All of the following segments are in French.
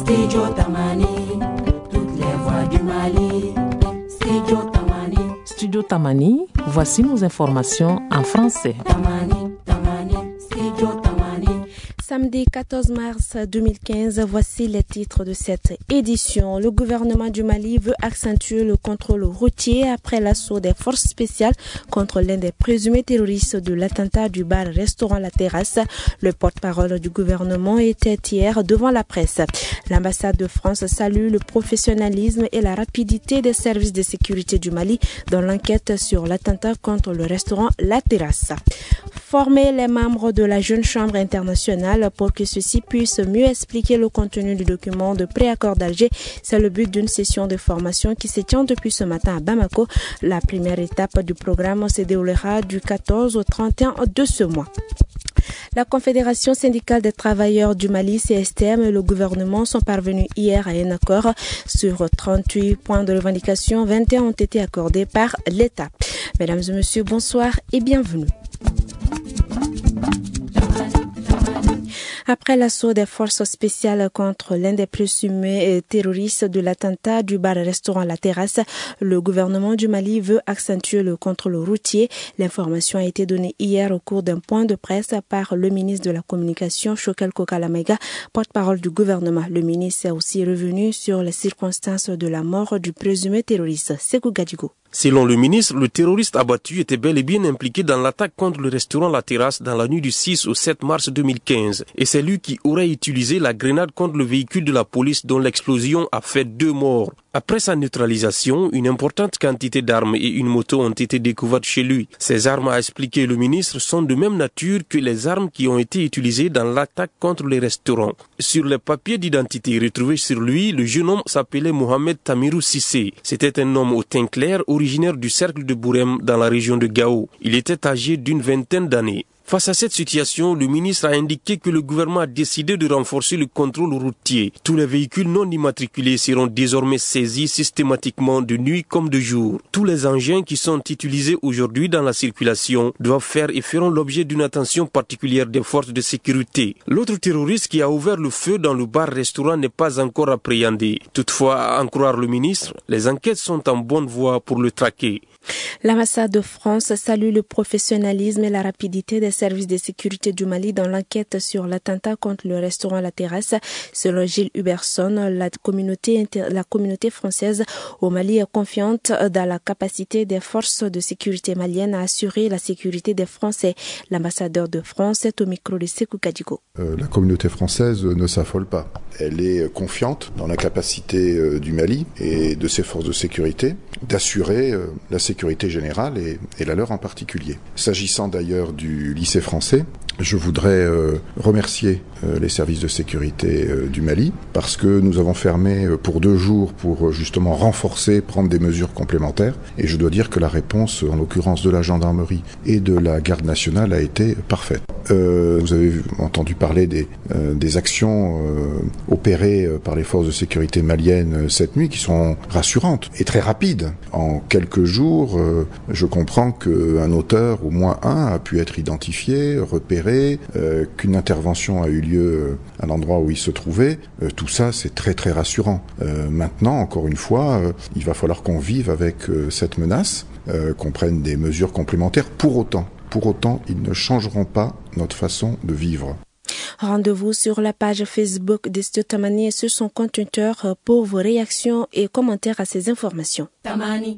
Studio Tamani, toutes les voix du Mali. Studio Tamani. Studio Tamani, voici nos informations en français. Tamani, Tamani, Studio Tamani. Samedi 14 mars 2015, voici les titres de cette édition. Le gouvernement du Mali veut accentuer le contrôle routier après l'assaut des forces spéciales contre l'un des présumés terroristes de l'attentat du bar-restaurant La Terrasse. Le porte-parole du gouvernement était hier devant la presse. L'ambassade de France salue le professionnalisme et la rapidité des services de sécurité du Mali dans l'enquête sur l'attentat contre le restaurant La Terrasse. Former les membres de la Jeune Chambre internationale pour que ceux-ci puissent mieux expliquer le contenu du document de préaccord d'Alger. C'est le but d'une session de formation qui se tient depuis ce matin à Bamako. La première étape du programme se déroulera du 14 au 31 de ce mois. La Confédération syndicale des travailleurs du Mali, CSTM, et le gouvernement sont parvenus hier à un accord. Sur 38 points de revendication, 21 ont été accordés par l'État. Mesdames et messieurs, bonsoir et bienvenue. Après l'assaut des forces spéciales contre l'un des présumés terroristes de l'attentat du bar-restaurant La Terrasse, le gouvernement du Mali veut accentuer le contrôle routier. L'information a été donnée hier au cours d'un point de presse par le ministre de la Communication, Choguel Kokalamaiga, porte-parole du gouvernement. Le ministre est aussi revenu sur les circonstances de la mort du présumé terroriste. Sekou Gadigo. Selon le ministre, le terroriste abattu était bel et bien impliqué dans l'attaque contre le restaurant La Terrasse dans la nuit du 6 au 7 mars 2015. Et c'est lui qui aurait utilisé la grenade contre le véhicule de la police dont l'explosion a fait 2 morts. Après sa neutralisation, une importante quantité d'armes et une moto ont été découvertes chez lui. Ces armes, a expliqué le ministre, sont de même nature que les armes qui ont été utilisées dans l'attaque contre les restaurants. Sur les papiers d'identité retrouvés sur lui, le jeune homme s'appelait Mohamed Tamirou Sissé. C'était un homme au teint clair, originaire du cercle de Bourem dans la région de Gao. Il était âgé d'une 20aine d'années. Face à cette situation, le ministre a indiqué que le gouvernement a décidé de renforcer le contrôle routier. Tous les véhicules non immatriculés seront désormais saisis systématiquement de nuit comme de jour. Tous les engins qui sont utilisés aujourd'hui dans la circulation doivent faire et feront l'objet d'une attention particulière des forces de sécurité. L'autre terroriste qui a ouvert le feu dans le bar-restaurant n'est pas encore appréhendé. Toutefois, à en croire le ministre, les enquêtes sont en bonne voie pour le traquer. L'ambassade de France salue le professionnalisme et la rapidité des services de sécurité du Mali dans l'enquête sur l'attentat contre le restaurant La Terrasse. Selon Gilles Huberson, la communauté française au Mali est confiante dans la capacité des forces de sécurité maliennes à assurer la sécurité des Français. L'ambassadeur de France est au micro de Sekou Kadigo. La communauté française ne s'affole pas. Elle est confiante dans la capacité du Mali et de ses forces de sécurité d'assurer la sécurité générale et la leur en particulier. S'agissant d'ailleurs du lycée français, je voudrais remercier les services de sécurité du Mali parce que nous avons fermé pour 2 jours pour justement renforcer, prendre des mesures complémentaires. Et je dois dire que la réponse, en l'occurrence de la gendarmerie et de la garde nationale, a été parfaite. Vous avez entendu parler des actions opérées par les forces de sécurité maliennes cette nuit qui sont rassurantes et très rapides. En quelques jours, je comprends qu'un auteur, au moins un, a pu être identifié, repéré, qu'une intervention a eu lieu à l'endroit où il se trouvait. Tout ça, c'est très très rassurant. Maintenant, encore une fois, il va falloir qu'on vive avec cette menace, qu'on prenne des mesures complémentaires. Pour autant, ils ne changeront pas notre façon de vivre. Rendez-vous sur la page Facebook de Studio Tamani et sur son compte Twitter pour vos réactions et commentaires à ces informations. Tamani.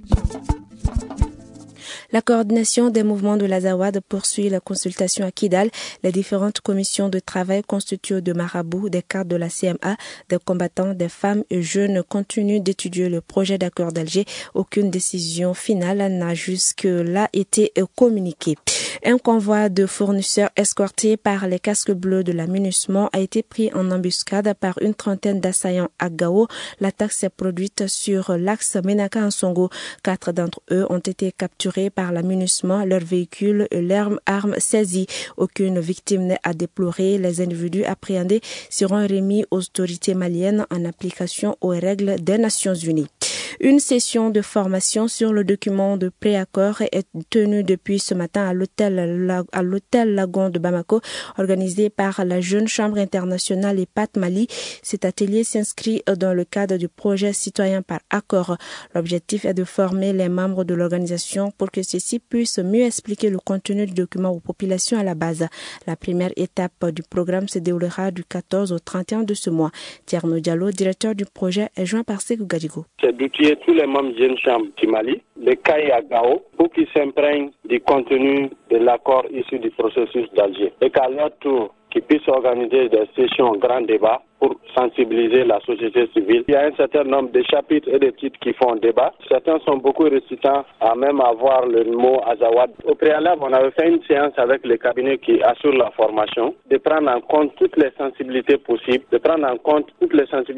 La coordination des mouvements de l'Azawad poursuit la consultation à Kidal. Les différentes commissions de travail constituées de marabouts, des cadres de la CMA, des combattants, des femmes et jeunes continuent d'étudier le projet d'accord d'Alger. Aucune décision finale n'a jusque-là été communiquée. Un convoi de fournisseurs escortés par les casques bleus de la MINUSMA a été pris en embuscade par une trentaine d'assaillants à Gao. L'attaque s'est produite sur l'axe Menaka-Ansongo. 4 d'entre eux ont été capturés par la MINUSMA, leurs véhicules et leurs armes saisies. Aucune victime n'est à déplorer. Les individus appréhendés seront remis aux autorités maliennes en application aux règles des Nations Unies. Une session de formation sur le document de préaccord est tenue depuis ce matin à l'hôtel Lagon de Bamako, organisé par la Jeune Chambre internationale et Pat Mali. Cet atelier s'inscrit dans le cadre du projet citoyen par accord. L'objectif est de former les membres de l'organisation pour que ceux-ci puissent mieux expliquer le contenu du document aux populations à la base. La première étape du programme se déroulera du 14 au 31 de ce mois. Tierno Diallo, directeur du projet, est joint par Sekou Gadigo. C'est d'outiller tous les membres de Jeune Chambre du Mali, de Kaye à Gao, pour qu'ils s'imprègnent du contenu de l'accord issu du processus d'Alger. Et qu'à leur tour, qu'ils puissent organiser des sessions grand débat pour sensibiliser la société civile. Il y a un certain nombre de chapitres et de titres qui font débat. Certains sont beaucoup réticents à même avoir le mot Azawad. Au préalable, on avait fait une séance avec les cabinets qui assurent la formation, de prendre en compte toutes les sensibilités possibles, toutes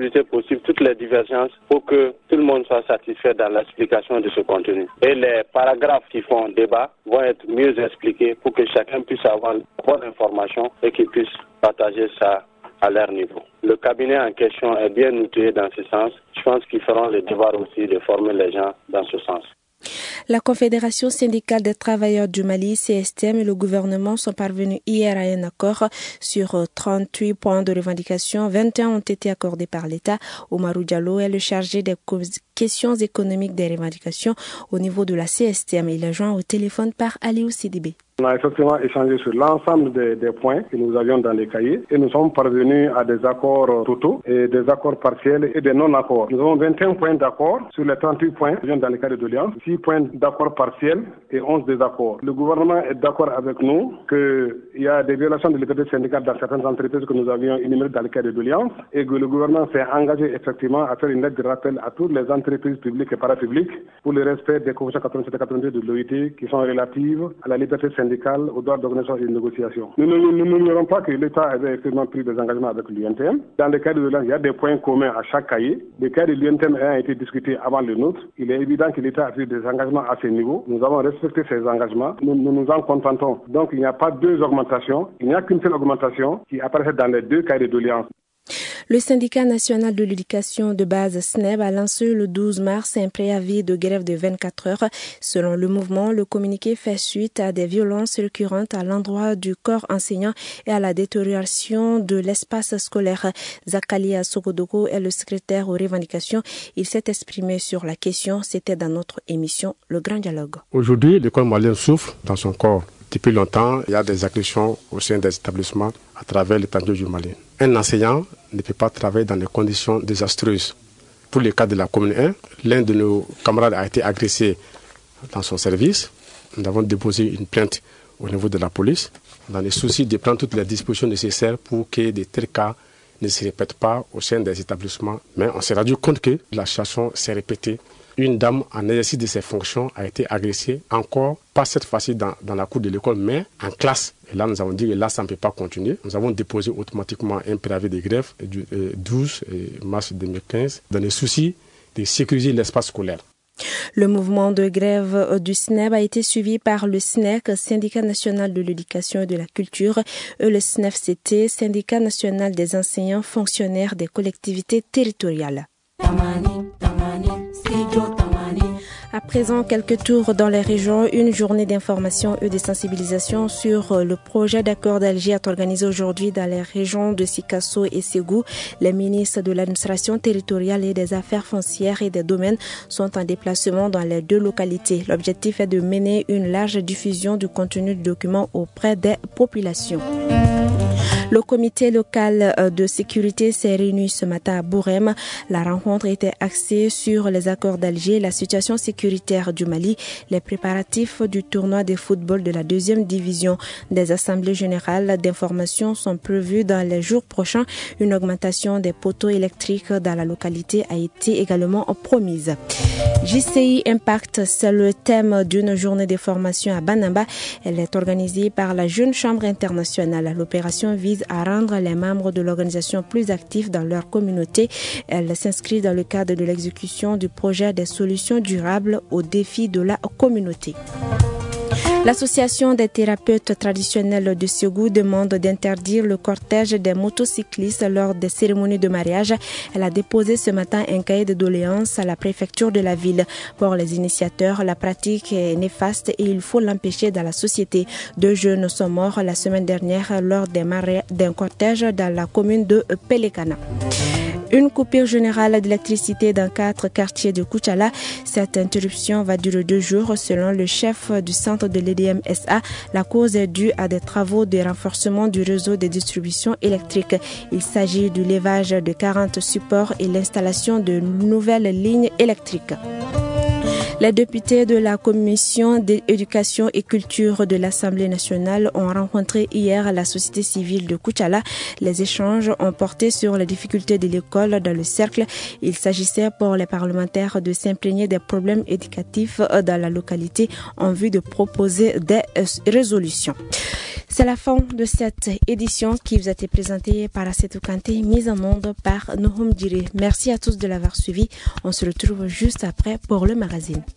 les divergences pour que tout le monde soit satisfait dans l'explication de ce contenu. Et les paragraphes qui font débat vont être mieux expliqués pour que chacun puisse avoir une bonne information et qu'il puisse partager ça à leur niveau. Le cabinet en question est bien outillé dans ce sens. Je pense qu'ils feront le devoir aussi de former les gens dans ce sens. La Confédération syndicale des travailleurs du Mali, CSTM, et le gouvernement sont parvenus hier à un accord sur 38 points de revendication. 21 ont été accordés par l'État. Oumarou Diallo est le chargé des questions économiques des revendications au niveau de la CSTM. Il est joint au téléphone par Aliou Sidibé. On a effectivement échangé sur l'ensemble des points que nous avions dans les cahiers et nous sommes parvenus à des accords totaux et des accords partiels et des non-accords. Nous avons 21 points d'accord sur les 38 points dans les cas de doléances, 6 points d'accord partiels et 11 désaccords. Le gouvernement est d'accord avec nous qu'il y a des violations de liberté syndicale dans certaines entreprises que nous avions énumérées dans les cas de doléances et que le gouvernement s'est engagé effectivement à faire une lettre de rappel à toutes les entreprises publiques et parapubliques pour le respect des conventions 87 et 82 de l'OIT qui sont relatives à la liberté syndicale, aux droits d'organisation et de négociation. Nous n'ignorons pas que l'État avait effectivement pris des engagements avec l'UNTM. Dans le cas de l'État, il y a des points communs à chaque cahier. Le cas de l'UNTM a été discuté avant le nôtre. Il est évident que l'État a pris des engagements à ce niveau. Nous avons respecté ces engagements. Nous nous en contentons. Donc il n'y a pas deux augmentations. Il n'y a qu'une seule augmentation qui apparaît dans les deux cahiers de doléances. Le syndicat national de l'éducation de base SNEB a lancé le 12 mars un préavis de grève de 24 heures. Selon le mouvement, le communiqué fait suite à des violences récurrentes à l'endroit du corps enseignant et à la détérioration de l'espace scolaire. Zakalia Sokodoko est le secrétaire aux revendications. Il s'est exprimé sur la question. C'était dans notre émission Le Grand Dialogue. Aujourd'hui, l'école malienne souffre dans son corps. Depuis longtemps, il y a des agressions au sein des établissements à travers l'étendue du Mali. Un enseignant ne peut pas travailler dans des conditions désastreuses. Pour le cas de la commune 1, l'un de nos camarades a été agressé dans son service. Nous avons déposé une plainte au niveau de la police dans le souci de prendre toutes les dispositions nécessaires pour que de tels cas ne se répètent pas au sein des établissements. Mais on s'est rendu compte que la situation s'est répétée. Une dame en exercice de ses fonctions a été agressée, encore pas cette fois-ci dans la cour de l'école, mais en classe. Et là, nous avons dit que là, ça ne peut pas continuer. Nous avons déposé automatiquement un préavis de grève du 12 mars 2015 dans le souci de sécuriser l'espace scolaire. Le mouvement de grève du SNEB a été suivi par le SNEC, Syndicat national de l'éducation et de la culture, et le SNEFCT, Syndicat national des enseignants fonctionnaires des collectivités territoriales. À présent, quelques tours dans les régions. Une journée d'information et de sensibilisation sur le projet d'accord d'Alger est organisée aujourd'hui dans les régions de Sikasso et Ségou. Les ministres de l'administration territoriale et des affaires foncières et des domaines sont en déplacement dans les deux localités. L'objectif est de mener une large diffusion du contenu du document auprès des populations. Le comité local de sécurité s'est réuni ce matin à Bourem. La rencontre était axée sur les accords d'Alger, la situation sécuritaire du Mali, les préparatifs du tournoi de football de la 2e division. Des assemblées générales d'information sont prévues dans les jours prochains. Une augmentation des poteaux électriques dans la localité a été également promise. JCI Impact, c'est le thème d'une journée de formation à Banamba. Elle est organisée par la Jeune Chambre internationale. L'opération vise à rendre les membres de l'organisation plus actifs dans leur communauté. Elle s'inscrit dans le cadre de l'exécution du projet des solutions durables aux défis de la communauté. L'association des thérapeutes traditionnels de Ségou demande d'interdire le cortège des motocyclistes lors des cérémonies de mariage. Elle a déposé ce matin un cahier de doléances à la préfecture de la ville. Pour les initiateurs, la pratique est néfaste et il faut l'empêcher dans la société. 2 jeunes sont morts la semaine dernière lors d'un cortège dans la commune de Pelekana. Une coupure générale d'électricité dans 4 quartiers de Koutchala. Cette interruption va durer 2 jours selon le chef du centre de l'EDM SA. La cause est due à des travaux de renforcement du réseau de distribution électrique. Il s'agit du levage de 40 supports et l'installation de nouvelles lignes électriques. Les députés de la Commission d'éducation et culture de l'Assemblée nationale ont rencontré hier la société civile de Koutchala. Les échanges ont porté sur les difficultés de l'école dans le cercle. Il s'agissait pour les parlementaires de s'imprégner des problèmes éducatifs dans la localité en vue de proposer des résolutions. C'est la fin de cette édition qui vous a été présentée par Assetou Kanté, mise en monde par Nohom Djiri. Merci à tous de l'avoir suivi. On se retrouve juste après pour le magazine.